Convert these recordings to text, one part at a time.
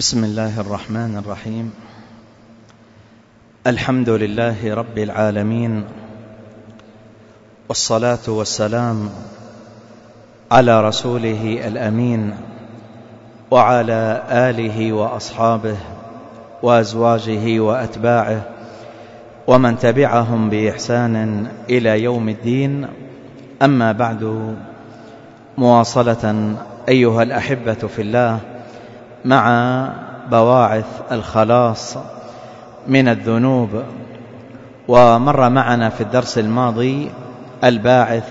بسم الله الرحمن الرحيم. الحمد لله رب العالمين، والصلاة والسلام على رسوله الأمين وعلى آله وأصحابه وأزواجه وأتباعه ومن تبعهم بإحسان إلى يوم الدين. أما بعد، مواصلة أيها الأحبة في الله مع بواعث الخلاص من الذنوب. ومر معنا في الدرس الماضي الباعث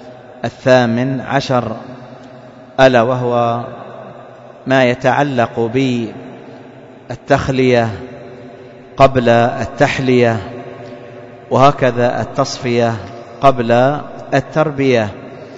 18، ألا وهو ما يتعلق بالتخلية قبل التحلية، وهكذا التصفية قبل التربية،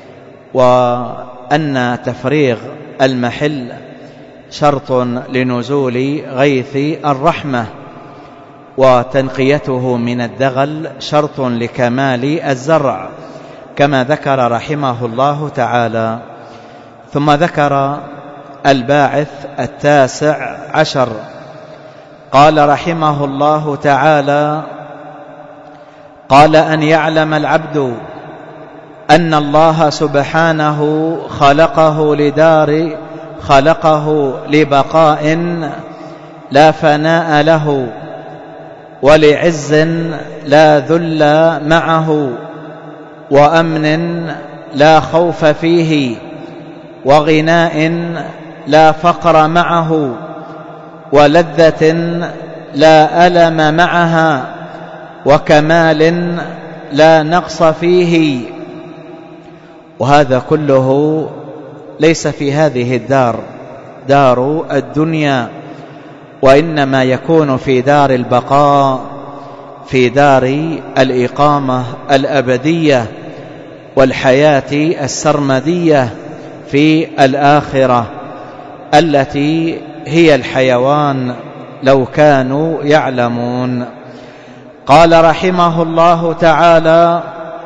وأن تفريغ المحل شرط لنزول غيث الرحمة، وتنقيته من الدغل شرط لكمال الزرع، كما ذكر رحمه الله تعالى. ثم ذكر الباعث 19، قال رحمه الله تعالى: قال أن يعلم العبد أن الله سبحانه خلقه لبقاء لا فناء له، ولعز لا ذل معه، وأمن لا خوف فيه، وغناء لا فقر معه، ولذة لا ألم معها، وكمال لا نقص فيه. وهذا كله ليس في هذه الدار، دار الدنيا، وإنما يكون في دار البقاء، في دار الإقامة الأبدية والحياة السرمدية في الآخرة، التي هي الحيوان لو كانوا يعلمون. قال رحمه الله تعالى: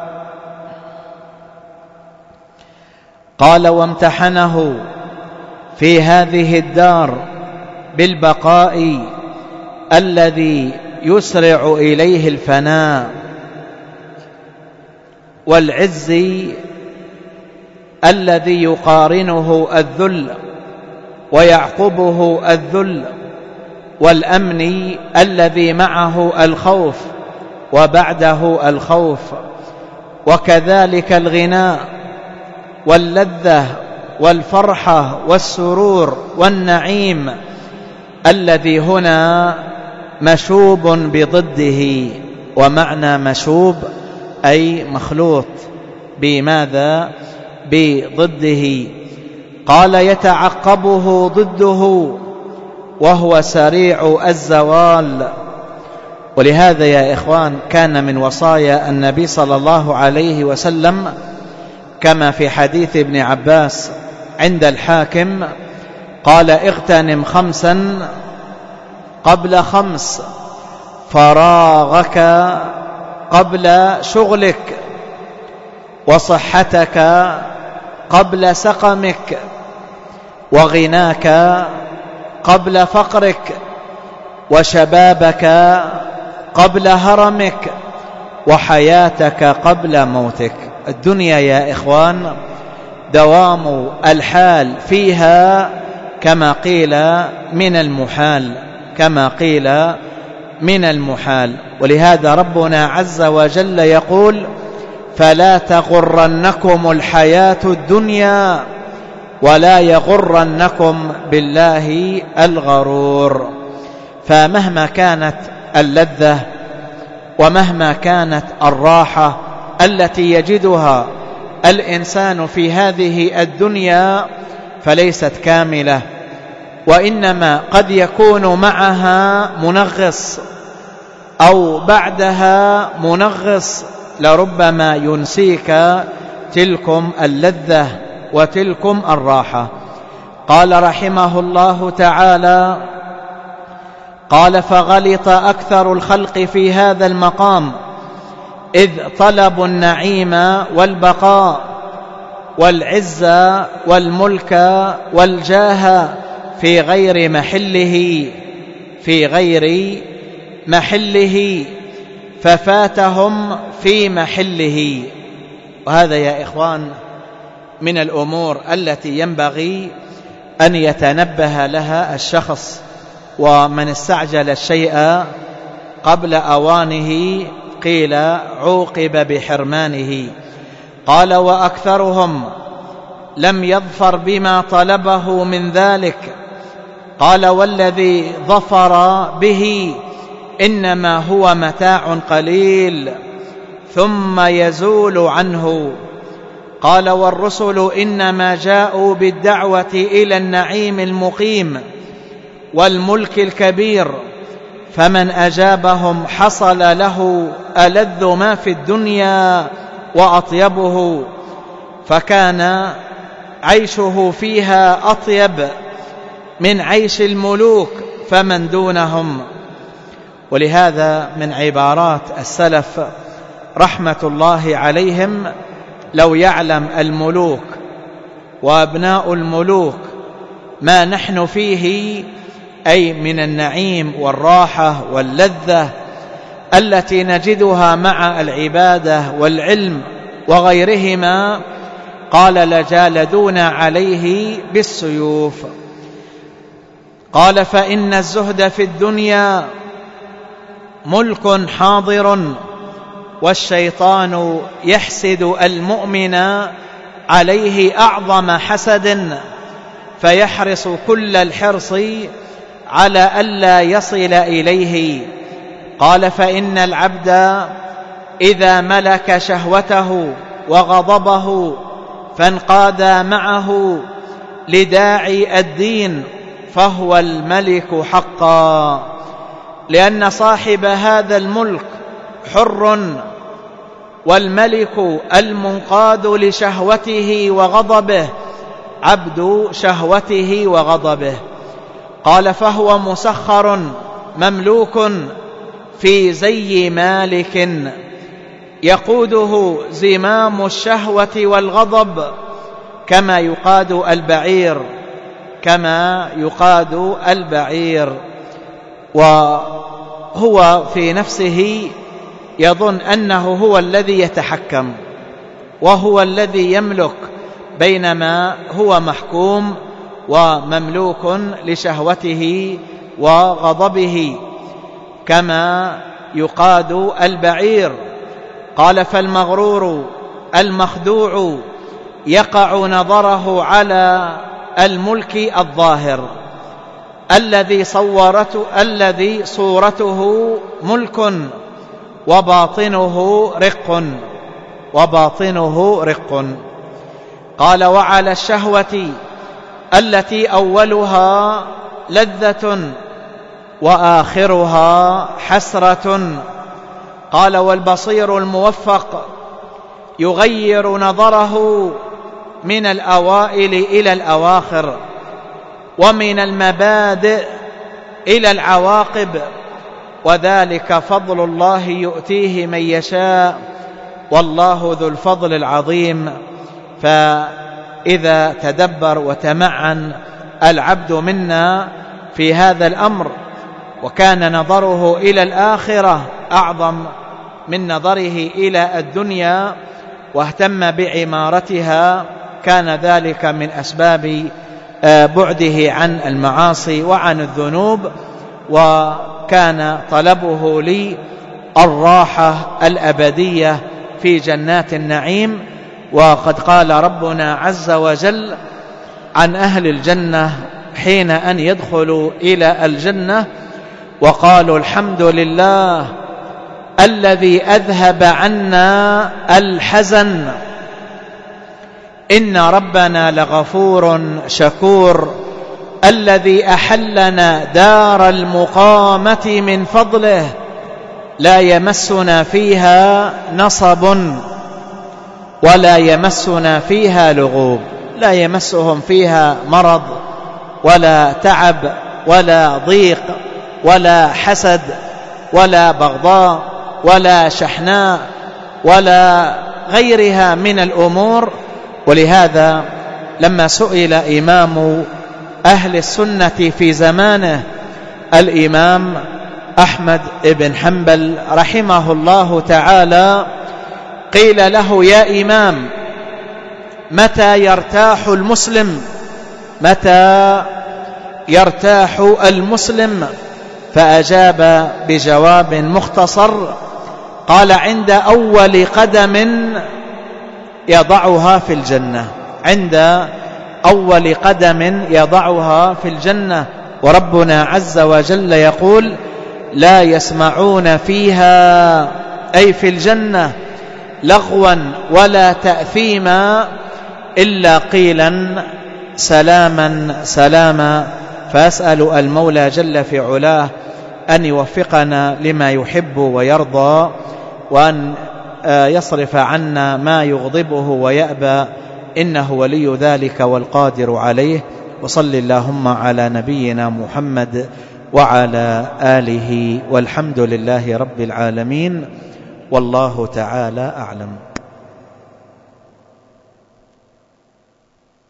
قال وامتحنه في هذه الدار بالبقاء الذي يسرع إليه الفناء، والعز الذي يقارنه الذل ويعقبه الذل، والأمن الذي معه الخوف وبعده الخوف، وكذلك الغناء واللذة والفرحة والسرور والنعيم، الذي هنا مشوب بضده. ومعنى مشوب أي مخلوط بماذا؟ بضده. قال يتعقبه ضده وهو سريع الزوال. ولهذا يا إخوان كان من وصايا النبي صلى الله عليه وسلم كما في حديث ابن عباس عند الحاكم، قال: اغتنم 5 قبل 5، فراغك قبل شغلك، وصحتك قبل سقمك، وغناك قبل فقرك، وشبابك قبل هرمك، وحياتك قبل موتك. الدنيا يا إخوان دوام الحال فيها كما قيل من المحال، ولهذا ربنا عز وجل يقول: فلا تغرنكم الحياة الدنيا ولا يغرنكم بالله الغرور. فمهما كانت اللذة ومهما كانت الراحة التي يجدها الإنسان في هذه الدنيا فليست كاملة، وإنما قد يكون معها منغص أو بعدها منغص، لربما ينسيك تلكم اللذة وتلكم الراحة. قال رحمه الله تعالى: قال فغلط أكثر الخلق في هذا المقام، إذ طلبوا النعيم والبقاء والعز والملك والجاه في غير محله ففاتهم في محله. وهذا يا إخوان من الأمور التي ينبغي أن يتنبه لها الشخص، ومن استعجل الشيء قبل أوانه قيل عوقب بحرمانه. قال وأكثرهم لم يظفر بما طلبه من ذلك. قال والذي ظفر به إنما هو متاع قليل ثم يزول عنه. قال والرسل إنما جاءوا بالدعوة إلى النعيم المقيم والملك الكبير، فمن أجابهم حصل له ألذ ما في الدنيا وأطيبه، فكان عيشه فيها أطيب من عيش الملوك فمن دونهم. ولهذا من عبارات السلف رحمة الله عليهم: لو يعلم الملوك وأبناء الملوك ما نحن فيه، أي من النعيم والراحة واللذة التي نجدها مع العبادة والعلم وغيرهما، قال لجالدونا عليه بالسيوف. قال فإن الزهد في الدنيا ملك حاضر، والشيطان يحسد المؤمن عليه أعظم حسد، فيحرص كل الحرص على ألا يصل إليه. قال فإن العبد إذا ملك شهوته وغضبه فانقاد معه لداعي الدين فهو الملك حقا، لأن صاحب هذا الملك حر، والملك المنقاد لشهوته وغضبه عبد شهوته وغضبه. قال فهو مسخر مملوك في زي مالك، يقوده زمام الشهوة والغضب كما يقاد البعير. وهو في نفسه يظن أنه هو الذي يتحكم وهو الذي يملك، بينما هو محكوم ومملوك لشهوته وغضبه كما يقاد البعير. قال فالمغرور المخدوع يقع نظره على الملك الظاهر الذي صورته ملك وباطنه رق. قال وعلى الشهوة التي أولها لذة وآخرها حسرة. قال والبصير الموفق يغير نظره من الأوائل إلى الأواخر، ومن المبادئ إلى العواقب، وذلك فضل الله يؤتيه من يشاء والله ذو الفضل العظيم. فإذا تدبر وتمعن العبد منا في هذا الأمر وكان نظره إلى الآخرة أعظم من نظره إلى الدنيا واهتم بعمارتها، كان ذلك من أسباب بعده عن المعاصي وعن الذنوب، وكان طلبه للراحة الأبدية في جنات النعيم. وقد قال ربنا عز وجل عن أهل الجنة حين أن يدخلوا إلى الجنة: وقالوا الحمد لله الذي أذهب عنا الحزن إن ربنا لغفور شكور، الذي أحلنا دار المقامة من فضله لا يمسنا فيها نصب ولا يمسنا فيها لغوب. لا يمسهم فيها مرض ولا تعب ولا ضيق ولا حسد ولا بغضاء ولا شحناء ولا غيرها من الأمور. ولهذا لما سئل إمام أهل السنة في زمانه الإمام أحمد بن حنبل رحمه الله تعالى، قيل له: يا إمام، متى يرتاح المسلم؟ متى يرتاح المسلم؟ فأجاب بجواب مختصر، قال: عند أول قدم يضعها في الجنة. عند أول قدم يضعها في الجنة. وربنا عز وجل يقول: لا يسمعون فيها، أي في الجنة، لغوا ولا تأثيما إلا قيلا سلاما سلاما. فأسأل المولى جل في علاه أن يوفقنا لما يحب ويرضى، وأن يصرف عنا ما يغضبه ويأبى، إنه ولي ذلك والقادر عليه. وصل اللهم على نبينا محمد وعلى آله، والحمد لله رب العالمين، والله تعالى أعلم.